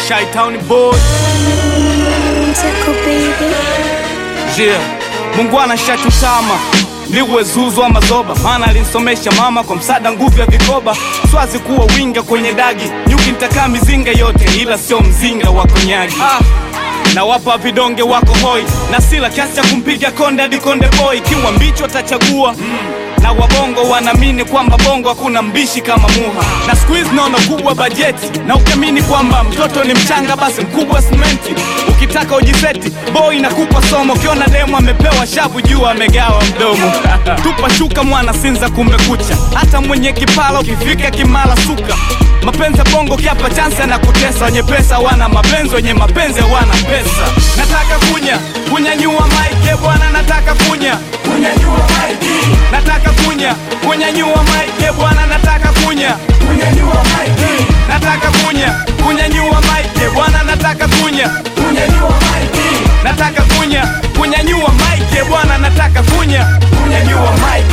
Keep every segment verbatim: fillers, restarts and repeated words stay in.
Chi-Town boy. Yeah, Mungu anashatutama niwe zuzu wa mazoba, maana alinisomesha mama kwa msaada nguvu ya vikoba. Swazi kuwa winga kwenye dagi, nyuki nitakaa mizinga yote ila sio mzinga wa konyagi. ah. Na wapa vidonge wako hoi, na sila kiasi cha kumpiga konde hadi konde boy. Kiwa mbicho atachagua mm. Na wabongo wanamini kwamba bongo hakuna mbishi kama muha. Na squeeze nono kubwa bajeti, na ukiamini kwamba mtoto ni mchanga basi mkubwa simenti. Ukitaka ujiseti, boy nakupa somo. Ukiona demo amepewa shavu jua amegawa mdomo. Tupa shuka mwana sinza kumekucha, hata mwenye kipala ukifika kimala suka. Mapenzi bongo kiapa chance na kutesa, wenye pesa wana mapenzi, wenye mapenzi wana pesa. Nataka kunya, kunyanyua mic bwana, nataka kunya, kunyanyua mic. Nataka kunya, kunyanyua mic bwana, nataka kunya, kunyanyua mic. Nataka kunya, kunyanyua mic bwana, nataka kunya, kunyanyua mic. Nataka kunya, kunyanyua mic bwana, nataka kunya, kunyanyua mic.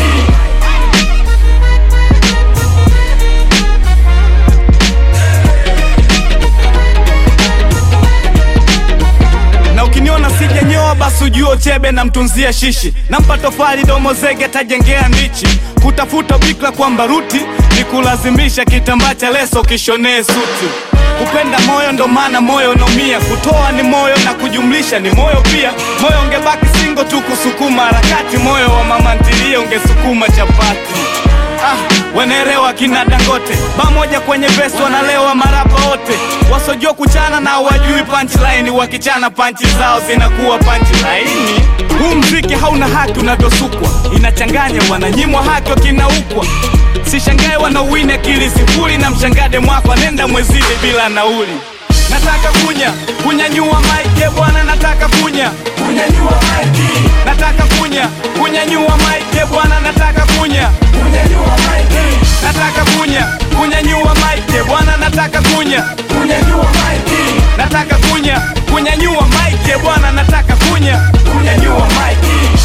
Ukiniona sijanyoa basi ujue chebe na mtunzia shishi. Nampa tofali domo zege tajengea ndichi. Kutafuta bikla kwa mbaruti ni kulazimisha kitambaa cha leso kishonee suti. Kupenda moyo ndo maana moyo unaumia. Kutoa ni moyo na kujumlisha ni moyo pia. Moyo ungebaki singo tu kusukuma harakati. Moyo wa mama ntilie ungesukuma chapati. Ah, wenerewa kina Dangote pamoja kwenye vesi wanalewa marapa wote. Wasojua kuchana na wajui punchline, wakichana panchi zao zinakuwa punchline. Huu mziki hauna haki unavyosukwa, inachanganya wananyimwa haki wakinaukwa. Sishangae wanawini akili sifuri, na mshangade mwako anenda mwezini bila nauli. Nataka kunya, kunyanyua mic bwana, nataka kunya, kunyanyua mic. Nataka kunya, kunyanyua mic bwana, nataka kunya, kunyanyua mic. Nataka kunya, kunyanyua mic bwana, nataka kunya, kunyanyua mic. Nataka kunya, kunyanyua mic bwana, nataka kunya, kunyanyua mic.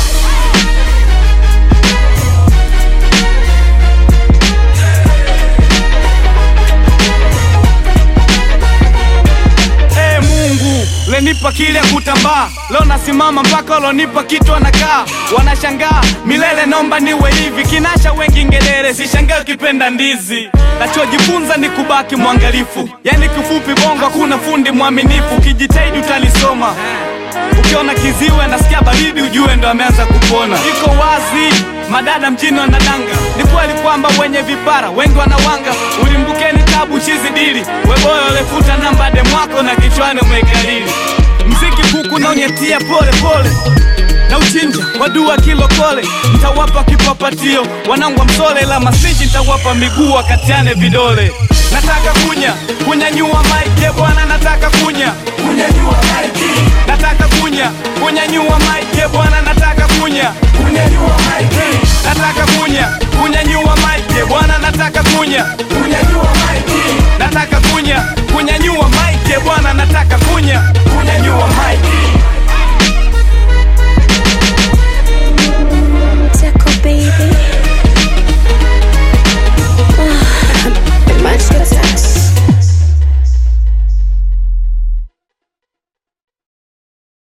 Lenipa kile kutambaa, leo nasimama mpaka lonipa kitu anakaa. Wanashangaa, milele nomba niwe hivi. Kinasha wengi ngelele, sishangae ukipenda ndizi. Nachojifunza ni kubaki mwangalifu, yani kifupi bongo hakuna fundi mwaminifu. Ukijitahidi utalisoma. Ukiona kiziwe nasikia baridi ujue ndo ameanza kupona. Iko wazi, madada mjini wanadanga. Ni kweli kwamba wenye vipara wengi wanawanga. Ulimbukeni tabu chizi dili, weboyo lefuta namba demwako na kichwani umegalili. Mziki kuku na unyetia pole pole, na uchinja wadua kilo kole. Nitawapa kipapatio wanangwa msole, la masiji nitawapa miguu wakatiane vidole. Nataka kunya, kunyanyua mic bwana, nataka kunya, kunyanyua mic. Nataka kunya, kunyanyua mic bwana, nataka kunya, kunyanyua mic. Nataka kunya, kunyanyua mic bwana, nataka kunya, kunyanyua mic. Nataka kunya, kunyanyua mic bwana, nataka kunya, kunyanyua mic.